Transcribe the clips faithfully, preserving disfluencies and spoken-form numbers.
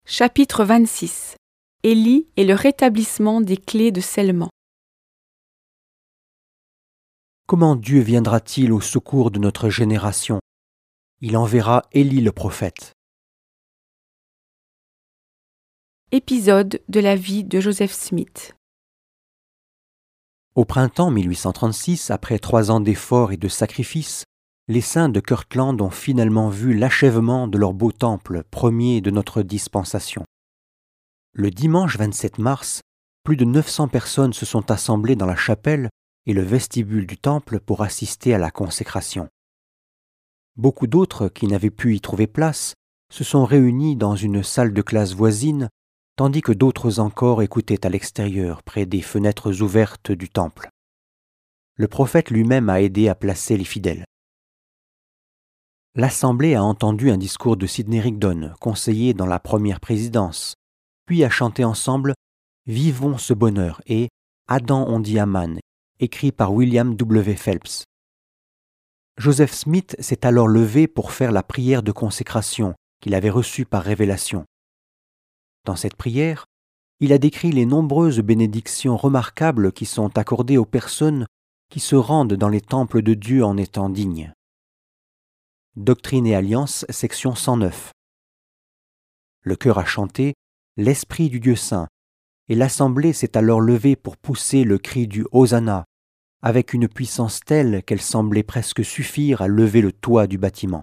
Chapitre vingt-six. Élie et le rétablissement des clés de scellement. Comment Dieu viendra-t-il au secours de notre génération? Il enverra Élie le prophète. Épisode de la vie de Joseph Smith. Au printemps mille huit cent trente-six, après trois ans d'efforts et de sacrifices, les saints de Kirtland ont finalement vu l'achèvement de leur beau temple, premier de notre dispensation. Le dimanche vingt-sept mars, plus de neuf cents personnes se sont assemblées dans la chapelle et le vestibule du temple pour assister à la consécration. Beaucoup d'autres, qui n'avaient pu y trouver place, se sont réunis dans une salle de classe voisine, tandis que d'autres encore écoutaient à l'extérieur, près des fenêtres ouvertes du temple. Le prophète lui-même a aidé à placer les fidèles. L'Assemblée a entendu un discours de Sidney Rigdon, conseiller dans la première présidence, puis a chanté ensemble « Vivons ce bonheur » et « Adam on dit Aman », écrit par William W. Phelps. Joseph Smith s'est alors levé pour faire la prière de consécration qu'il avait reçue par révélation. Dans cette prière, il a décrit les nombreuses bénédictions remarquables qui sont accordées aux personnes qui se rendent dans les temples de Dieu en étant dignes. Doctrine et Alliance, section cent neuf. Le chœur a chanté « L'Esprit du Dieu Saint » et l'Assemblée s'est alors levée pour pousser le cri du « Hosanna » avec une puissance telle qu'elle semblait presque suffire à lever le toit du bâtiment.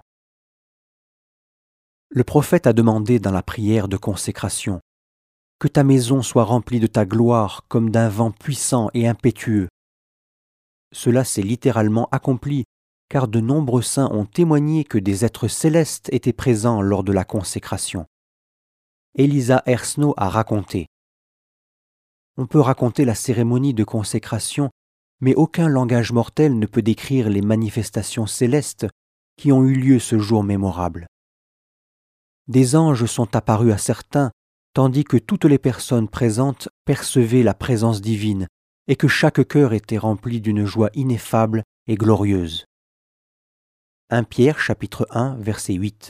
Le prophète a demandé dans la prière de consécration « Que ta maison soit remplie de ta gloire comme d'un vent puissant et impétueux ». Cela s'est littéralement accompli, car de nombreux saints ont témoigné que des êtres célestes étaient présents lors de la consécration. Eliza R. Snow a raconté. On peut raconter la cérémonie de consécration, mais aucun langage mortel ne peut décrire les manifestations célestes qui ont eu lieu ce jour mémorable. Des anges sont apparus à certains, tandis que toutes les personnes présentes percevaient la présence divine et que chaque cœur était rempli d'une joie ineffable et glorieuse. un Pierre chapitre un verset huit.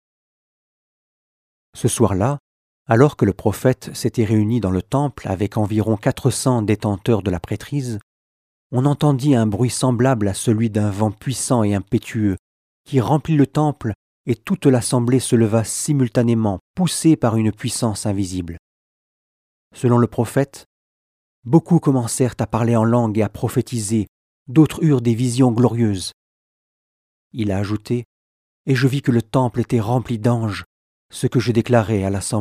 Ce soir-là, alors que le prophète s'était réuni dans le temple avec environ quatre cents détenteurs de la prêtrise, on entendit un bruit semblable à celui d'un vent puissant et impétueux qui remplit le temple et toute l'assemblée se leva simultanément, poussée par une puissance invisible. Selon le prophète, beaucoup commencèrent à parler en langue et à prophétiser, d'autres eurent des visions glorieuses. Il a ajouté « Et je vis que le temple était rempli d'anges, ce que je déclarais à l'assemblée. »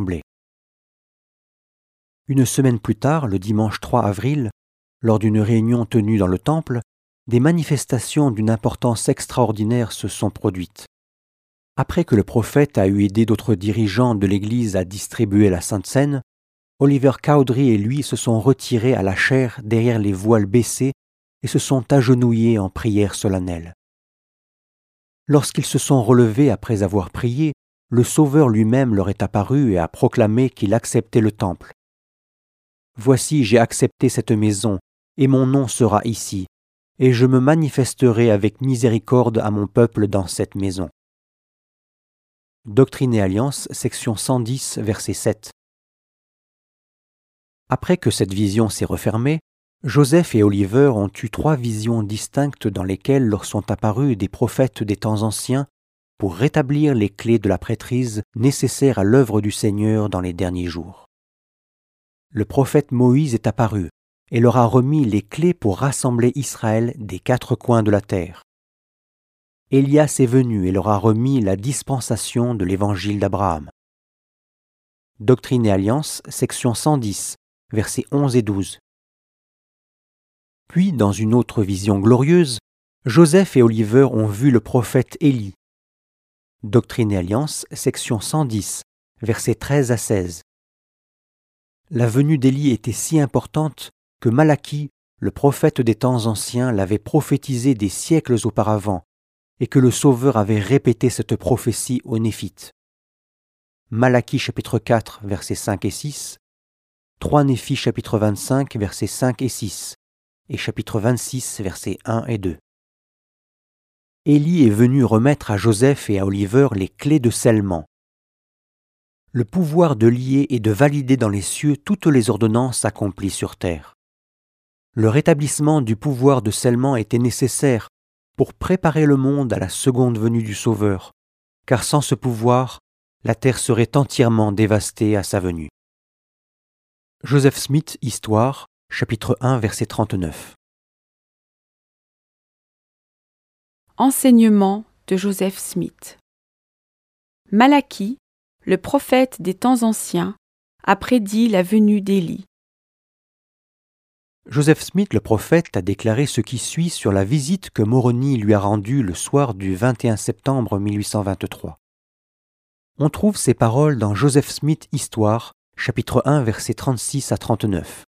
Une semaine plus tard, le dimanche trois avril, lors d'une réunion tenue dans le temple, des manifestations d'une importance extraordinaire se sont produites. Après que le prophète a eu aidé d'autres dirigeants de l'Église à distribuer la Sainte Seine, Oliver Cowdery et lui se sont retirés à la chaire derrière les voiles baissés et se sont agenouillés en prière solennelle. Lorsqu'ils se sont relevés après avoir prié, le Sauveur lui-même leur est apparu et a proclamé qu'il acceptait le temple. « Voici, j'ai accepté cette maison, et mon nom sera ici, et je me manifesterai avec miséricorde à mon peuple dans cette maison. » Doctrine et Alliance, section cent dix, verset sept. Après que cette vision s'est refermée, Joseph et Oliver ont eu trois visions distinctes dans lesquelles leur sont apparus des prophètes des temps anciens pour rétablir les clés de la prêtrise nécessaires à l'œuvre du Seigneur dans les derniers jours. Le prophète Moïse est apparu et leur a remis les clés pour rassembler Israël des quatre coins de la terre. Élias est venu et leur a remis la dispensation de l'évangile d'Abraham. Doctrine et Alliance, section cent dix, versets onze et douze. Puis, dans une autre vision glorieuse, Joseph et Oliver ont vu le prophète Élie. Doctrine et Alliance, section cent dix, versets treize à seize. La venue d'Élie était si importante que Malachie, le prophète des temps anciens, l'avait prophétisé des siècles auparavant et que le Sauveur avait répété cette prophétie aux Néphites. Malachie chapitre quatre, versets cinq et six, trois Néphi chapitre vingt-cinq, versets cinq et six, et chapitre vingt-six, versets un et deux. Élie est venu remettre à Joseph et à Oliver les clés de scellement. le pouvoir de lier et de valider dans les cieux toutes les ordonnances accomplies sur terre. Le rétablissement du pouvoir de scellement était nécessaire pour préparer le monde à la seconde venue du Sauveur, car sans ce pouvoir, la terre serait entièrement dévastée à sa venue. Joseph Smith, Histoire, chapitre un, verset trente-neuf. Enseignement de Joseph Smith. Malachie, le prophète des temps anciens, a prédit la venue d'Élie. Joseph Smith, le prophète, a déclaré ce qui suit sur la visite que Moroni lui a rendue le soir du vingt et un septembre mille huit cent vingt-trois. On trouve ces paroles dans Joseph Smith, Histoire, chapitre un, versets trente-six à trente-neuf.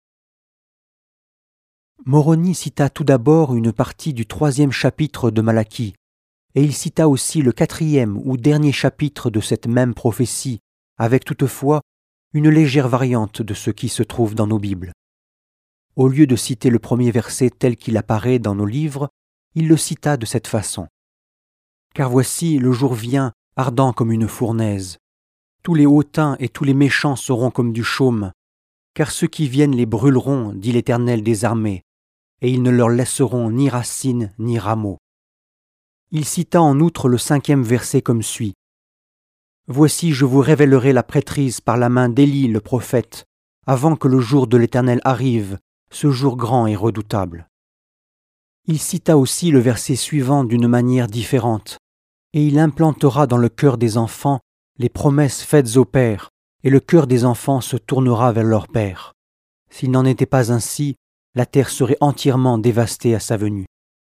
Moroni cita tout d'abord une partie du troisième chapitre de Malachie, et il cita aussi le quatrième ou dernier chapitre de cette même prophétie, avec toutefois une légère variante de ce qui se trouve dans nos Bibles. Au lieu de citer le premier verset tel qu'il apparaît dans nos livres, il le cita de cette façon. « Car voici, le jour vient, ardent comme une fournaise. Tous les hautains et tous les méchants seront comme du chaume, car ceux qui viennent les brûleront, dit l'Éternel des armées, et ils ne leur laisseront ni racines ni rameaux. » Il cita en outre le cinquième verset comme suit. « Voici, je vous révélerai la prêtrise par la main d'Élie le prophète, avant que le jour de l'Éternel arrive, ce jour grand et redoutable. » Il cita aussi le verset suivant d'une manière différente. « Et il implantera dans le cœur des enfants les promesses faites au Père, et le cœur des enfants se tournera vers leur Père. S'il n'en était pas ainsi, la terre serait entièrement dévastée à sa venue. »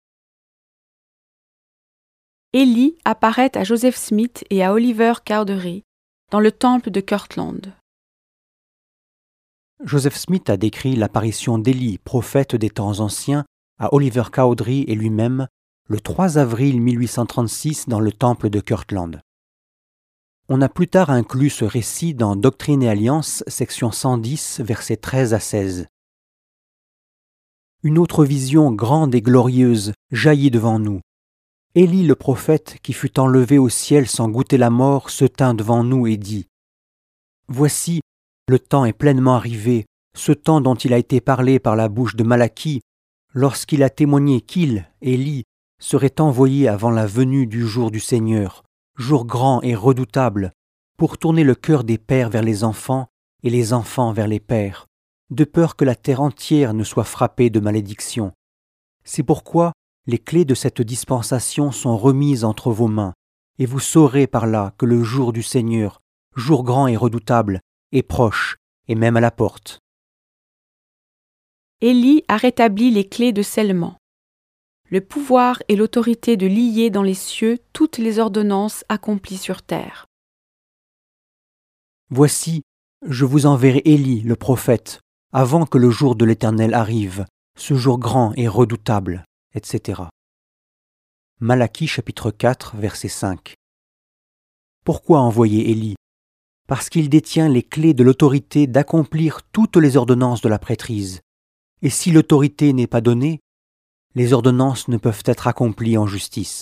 Élie apparaît à Joseph Smith et à Oliver Cowdery dans le temple de Kirtland. Joseph Smith a décrit l'apparition d'Élie, prophète des temps anciens, à Oliver Cowdery et lui-même le trois avril mille huit cent trente-six dans le temple de Kirtland. On a plus tard inclus ce récit dans Doctrine et Alliance, section cent dix, versets treize à seize. Une autre vision grande et glorieuse jaillit devant nous. Élie le prophète, qui fut enlevé au ciel sans goûter la mort, se tint devant nous et dit « Voici, le temps est pleinement arrivé, ce temps dont il a été parlé par la bouche de Malachie, lorsqu'il a témoigné qu'il, Élie, serait envoyé avant la venue du jour du Seigneur, jour grand et redoutable, pour tourner le cœur des pères vers les enfants et les enfants vers les pères, de peur que la terre entière ne soit frappée de malédiction. C'est pourquoi les clés de cette dispensation sont remises entre vos mains, et vous saurez par là que le jour du Seigneur, jour grand et redoutable, est proche et même à la porte. » Élie a rétabli les clés de scellement. Le pouvoir et l'autorité de lier dans les cieux toutes les ordonnances accomplies sur terre. « Voici, je vous enverrai Élie, le prophète, avant que le jour de l'Éternel arrive, ce jour grand et redoutable, et cetera. Malachie chapitre quatre, verset cinq. Pourquoi envoyer Élie ? Parce qu'il détient les clés de l'autorité d'accomplir toutes les ordonnances de la prêtrise. Et si l'autorité n'est pas donnée, les ordonnances ne peuvent être accomplies en justice.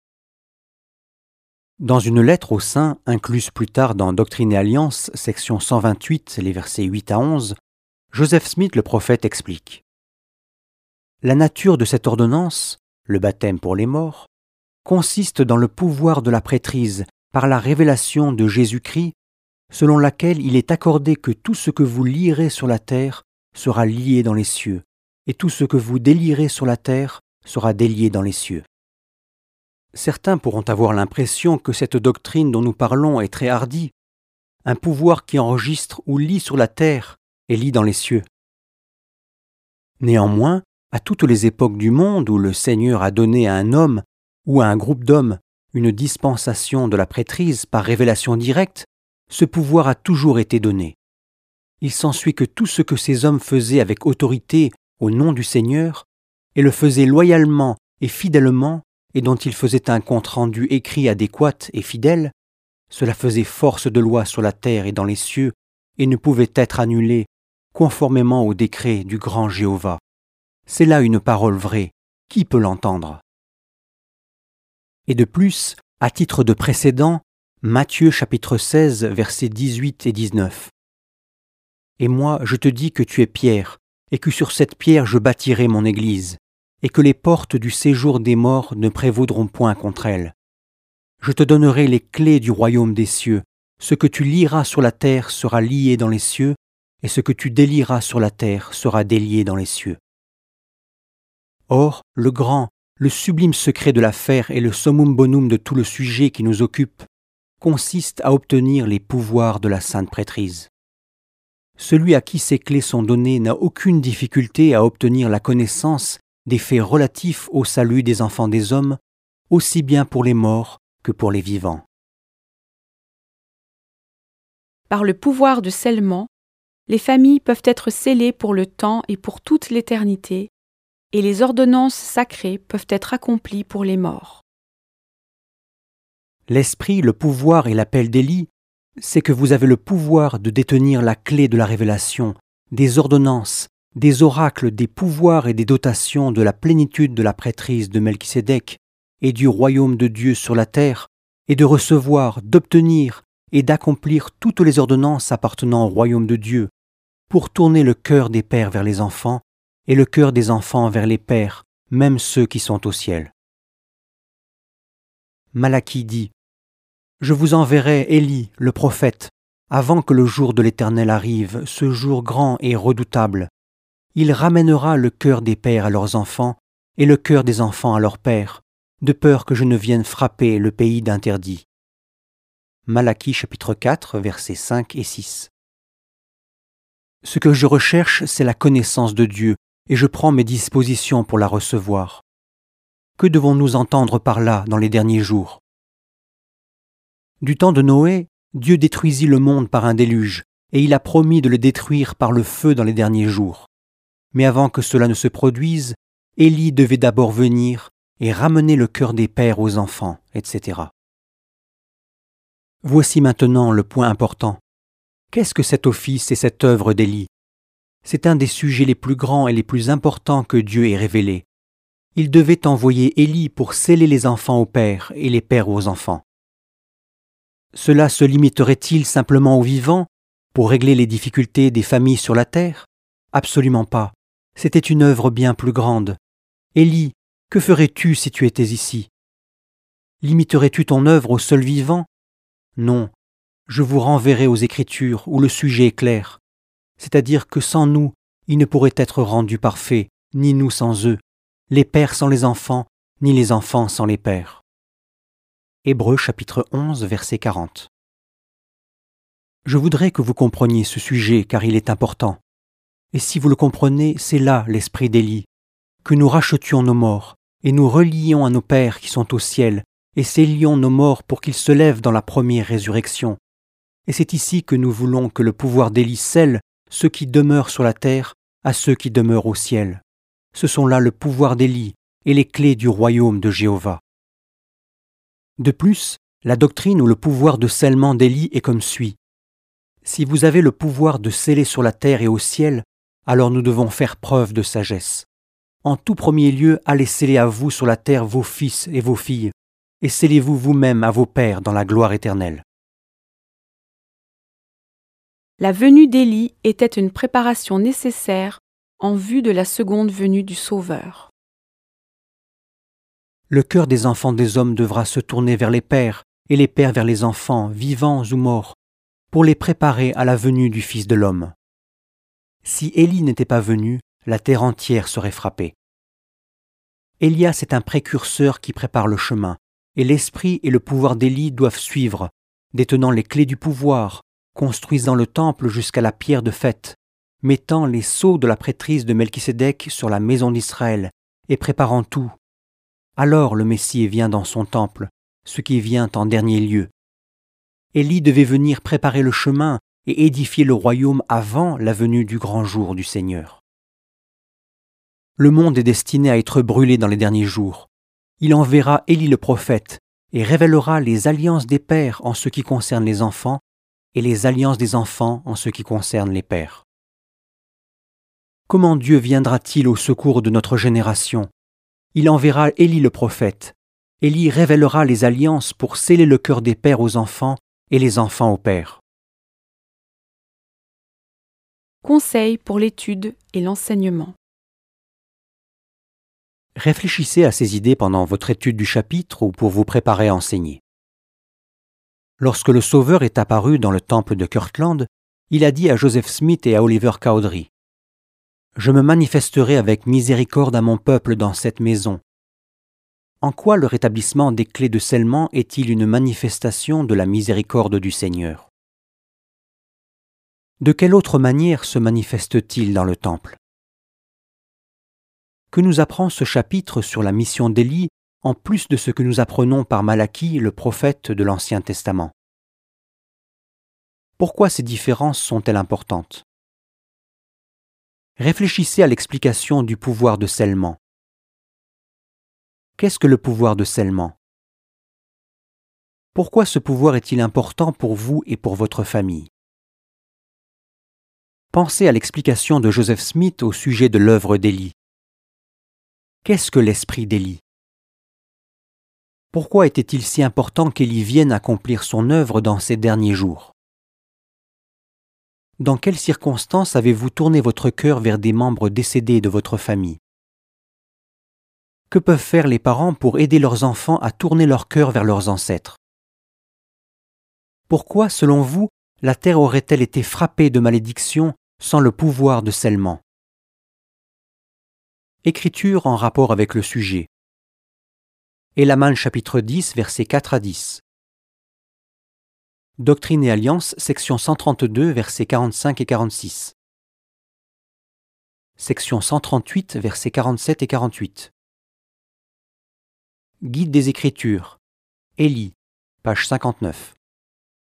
Dans une lettre aux saints, incluse plus tard dans Doctrine et Alliance, section cent vingt-huit, les versets huit à onze, Joseph Smith le prophète explique. La nature de cette ordonnance, le baptême pour les morts, consiste dans le pouvoir de la prêtrise par la révélation de Jésus-Christ, selon laquelle il est accordé que tout ce que vous lierez sur la terre sera lié dans les cieux, et tout ce que vous délierez sur la terre sera délié dans les cieux. Certains pourront avoir l'impression que cette doctrine dont nous parlons est très hardie, un pouvoir qui enregistre ou lit sur la terre et lit dans les cieux. Néanmoins, à toutes les époques du monde où le Seigneur a donné à un homme ou à un groupe d'hommes une dispensation de la prêtrise par révélation directe, ce pouvoir a toujours été donné. Il s'ensuit que tout ce que ces hommes faisaient avec autorité au nom du Seigneur, et le faisaient loyalement et fidèlement, et dont ils faisaient un compte-rendu écrit adéquat et fidèle, cela faisait force de loi sur la terre et dans les cieux, et ne pouvait être annulé, conformément au décret du grand Jéhovah. C'est là une parole vraie, qui peut l'entendre ? Et de plus, à titre de précédent, Matthieu chapitre seize, versets dix-huit et dix-neuf. Et moi, je te dis que tu es Pierre, et que sur cette pierre je bâtirai mon église, et que les portes du séjour des morts ne prévaudront point contre elle. Je te donnerai les clés du royaume des cieux. Ce que tu lieras sur la terre sera lié dans les cieux, et ce que tu délieras sur la terre sera délié dans les cieux. Or, le grand, le sublime secret de l'affaire et le summum bonum de tout le sujet qui nous occupe consiste à obtenir les pouvoirs de la sainte prêtrise. Celui à qui ces clés sont données n'a aucune difficulté à obtenir la connaissance des faits relatifs au salut des enfants des hommes, aussi bien pour les morts que pour les vivants. Par le pouvoir de scellement, les familles peuvent être scellées pour le temps et pour toute l'éternité, et les ordonnances sacrées peuvent être accomplies pour les morts. L'esprit, le pouvoir et l'appel d'Élie, c'est que vous avez le pouvoir de détenir la clé de la révélation, des ordonnances, des oracles, des pouvoirs et des dotations de la plénitude de la prêtrise de Melchisédek et du royaume de Dieu sur la terre, et de recevoir, d'obtenir et d'accomplir toutes les ordonnances appartenant au royaume de Dieu, pour tourner le cœur des pères vers les enfants et le cœur des enfants vers les pères, même ceux qui sont au ciel. Malachie dit : Je vous enverrai Élie, le prophète, avant que le jour de l'Éternel arrive, ce jour grand et redoutable. Il ramènera le cœur des pères à leurs enfants et le cœur des enfants à leurs pères, de peur que je ne vienne frapper le pays d'interdit. Malachie chapitre quatre, versets cinq et six. Ce que je recherche, c'est la connaissance de Dieu, et je prends mes dispositions pour la recevoir. Que devons-nous entendre par là dans les derniers jours ? Du temps de Noé, Dieu détruisit le monde par un déluge, et il a promis de le détruire par le feu dans les derniers jours. Mais avant que cela ne se produise, Élie devait d'abord venir et ramener le cœur des pères aux enfants, et cetera. Voici maintenant le point important. Qu'est-ce que cet office et cette œuvre d'Élie ? C'est un des sujets les plus grands et les plus importants que Dieu ait révélés. Il devait envoyer Élie pour sceller les enfants aux pères et les pères aux enfants. Cela se limiterait-il simplement aux vivants pour régler les difficultés des familles sur la terre ? Absolument pas. C'était une œuvre bien plus grande. Élie, que ferais-tu si tu étais ici ? Limiterais-tu ton œuvre aux seuls vivants ? Non, je vous renverrai aux Écritures où le sujet est clair. C'est-à-dire que sans nous, il ne pourrait être rendu parfait, ni nous sans eux, les pères sans les enfants, ni les enfants sans les pères. Hébreux chapitre onze, verset quarante. Je voudrais que vous compreniez ce sujet car il est important. Et si vous le comprenez, c'est là l'esprit d'Élie, que nous rachetions nos morts et nous relions à nos pères qui sont au ciel et scellions nos morts pour qu'ils se lèvent dans la première résurrection. Et c'est ici que nous voulons que le pouvoir d'Élie scelle ceux qui demeurent sur la terre à ceux qui demeurent au ciel. Ce sont là le pouvoir d'Élie et les clés du royaume de Jéhovah. De plus, la doctrine ou le pouvoir de scellement d'Élie est comme suit. Si vous avez le pouvoir de sceller sur la terre et au ciel, alors nous devons faire preuve de sagesse. En tout premier lieu, allez sceller à vous sur la terre vos fils et vos filles, et scellez-vous vous-même à vos pères dans la gloire éternelle. La venue d'Élie était une préparation nécessaire en vue de la seconde venue du Sauveur. Le cœur des enfants des hommes devra se tourner vers les pères, et les pères vers les enfants, vivants ou morts, pour les préparer à la venue du Fils de l'homme. Si Élie n'était pas venu, la terre entière serait frappée. Élias est un précurseur qui prépare le chemin, et l'esprit et le pouvoir d'Élie doivent suivre, détenant les clés du pouvoir, construisant le temple jusqu'à la pierre de fête, mettant les sceaux de la prêtrise de Melchisédek sur la maison d'Israël, et préparant tout. Alors le Messie vient dans son temple, ce qui vient en dernier lieu. Élie devait venir préparer le chemin et édifier le royaume avant la venue du grand jour du Seigneur. Le monde est destiné à être brûlé dans les derniers jours. Il enverra Élie le prophète et révélera les alliances des pères en ce qui concerne les enfants et les alliances des enfants en ce qui concerne les pères. Comment Dieu viendra-t-il au secours de notre génération ? Il enverra Élie le prophète, Élie révélera les alliances pour sceller le cœur des pères aux enfants et les enfants aux pères. Conseils pour l'étude et l'enseignement. Réfléchissez à ces idées pendant votre étude du chapitre ou pour vous préparer à enseigner. Lorsque le Sauveur est apparu dans le temple de Kirtland, il a dit à Joseph Smith et à Oliver Cowdery : « Je me manifesterai avec miséricorde à mon peuple dans cette maison. » En quoi le rétablissement des clés de scellement est-il une manifestation de la miséricorde du Seigneur ? De quelle autre manière se manifeste-t-il dans le temple ? Que nous apprend ce chapitre sur la mission d'Élie en plus de ce que nous apprenons par Malachie, le prophète de l'Ancien Testament ? Pourquoi ces différences sont-elles importantes ? Réfléchissez à l'explication du pouvoir de scellement. Qu'est-ce que le pouvoir de scellement ? Pourquoi ce pouvoir est-il important pour vous et pour votre famille ? Pensez à l'explication de Joseph Smith au sujet de l'œuvre d'Élie. Qu'est-ce que l'esprit d'Élie ? Pourquoi était-il si important qu'Élie vienne accomplir son œuvre dans ces derniers jours ? Dans quelles circonstances avez-vous tourné votre cœur vers des membres décédés de votre famille ? Que peuvent faire les parents pour aider leurs enfants à tourner leur cœur vers leurs ancêtres ? Pourquoi, selon vous, la terre aurait-elle été frappée de malédiction sans le pouvoir de scellement ? Écriture en rapport avec le sujet. Élaman chapitre dix, versets quatre à dix. Doctrine et Alliance, section cent trente-deux, versets quarante-cinq et quarante-six. Section cent trente-huit, versets quarante-sept et quarante-huit. Guide des Écritures. Élie, page cinquante-neuf.